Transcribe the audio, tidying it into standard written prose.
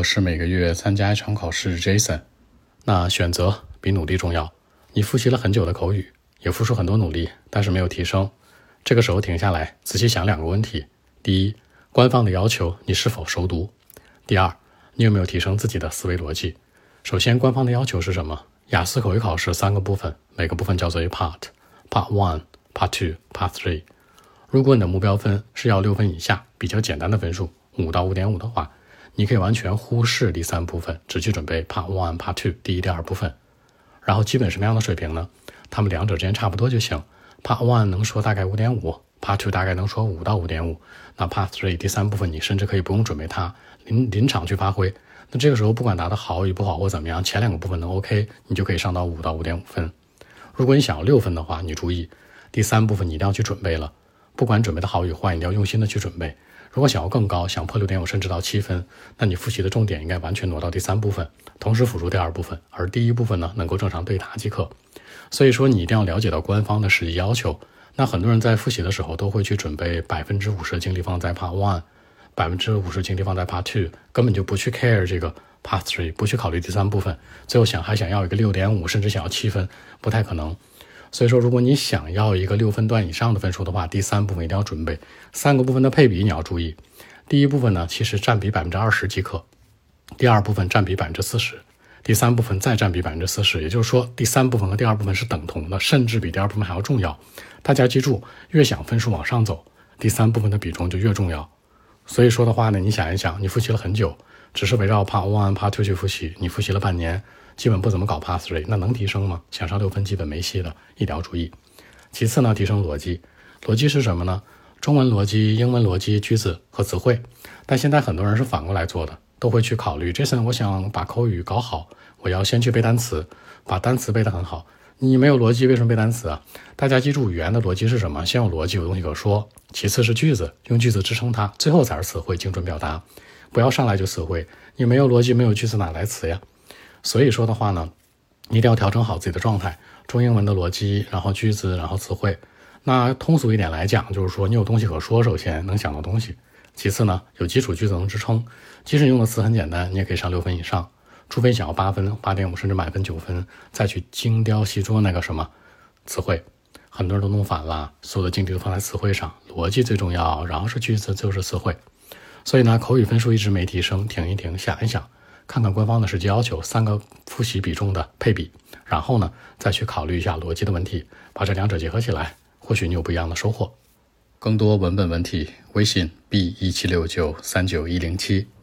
是每个月参加一场考试 Jason。 那选择比努力重要。你复习了很久的口语，也付出很多努力，但是没有提升。这个时候停下来，仔细想两个问题。第一，官方的要求你是否熟读？第二，你有没有提升自己的思维逻辑？首先，官方的要求是什么？雅思口语考试3个部分，每个部分叫做一 part。Part 1, Part 2, Part 3。如果你的目标分是要6分以下，比较简单的分数5到5.5的话，你可以完全忽视第3部分，只去准备 Part 1, Part 2第1、第2部分。然后基本什么样的水平呢？他们两者之间差不多就行。Part 1能说大概 5.5， Part 2大概能说5到 5.5。那 Part 3第3部分你甚至可以不用准备它，临场去发挥。那这个时候不管答得好与不好或怎么样，前2个部分能 OK， 你就可以上到5到 5.5分。如果你想要6分的话，你注意第3部分你一定要去准备了，不管准备的好与坏，你一定要用心的去准备。如果想要更高，想破6.5甚至到7分，那你复习的重点应该完全挪到第3部分，同时辅助第2部分，而第1部分呢能够正常对答即可。所以说你一定要了解到官方的实际要求。那很多人在复习的时候都会去准备 50% 的精力放在 Part 1， 50% 精力放在 Part 2， 根本就不去 care 这个 Part 3， 不去考虑第3部分，最后还想要一个 6.5 甚至想要7分，不太可能。所以说如果你想要一个6分段以上的分数的话，第3部分一定要准备。3个部分的配比你要注意，第1部分呢其实占比 20% 即可，第2部分占比 40%， 第3部分再占比 40%， 也就是说第3部分和第2部分是等同的，甚至比第2部分还要重要。大家记住，越想分数往上走，第3部分的比重就越重要。所以说的话呢，你想一想，你复习了很久，只是围绕 Part 1 Part 2去复习，你复习了半年，基本不怎么搞 Part 3， 那能提升吗？想上6分基本没戏的，一定要注意。其次呢，提升逻辑。逻辑是什么呢？中文逻辑、英文逻辑、句子和词汇。但现在很多人是反过来做的，都会去考虑 Jason 我想把口语搞好，我要先去背单词，把单词背得很好。你没有逻辑为什么背单词啊？大家记住语言的逻辑是什么？先有逻辑，有东西可说，其次是句子，用句子支撑它，最后才是词汇，精准表达。不要上来就词汇，你没有逻辑没有句子哪来词呀？所以说的话呢，你一定要调整好自己的状态，中英文的逻辑，然后句子，然后词汇。那通俗一点来讲，就是说你有东西可说，首先能想到东西，其次呢有基础句子能支撑，即使你用的词很简单，你也可以上6分以上。除非想要8分、8.5甚至满分9分，再去精雕细琢那个什么词汇。很多人都弄反了，所有的精力都放在词汇上，逻辑最重要，然后是句子，最后是词汇。所以呢，口语分数一直没提升，停一停，想一想，看看官方的实际要求，3个复习比重的配比，然后呢再去考虑一下逻辑的问题，把这2者结合起来，或许你有不一样的收获。更多文本问题，微信 B176939107。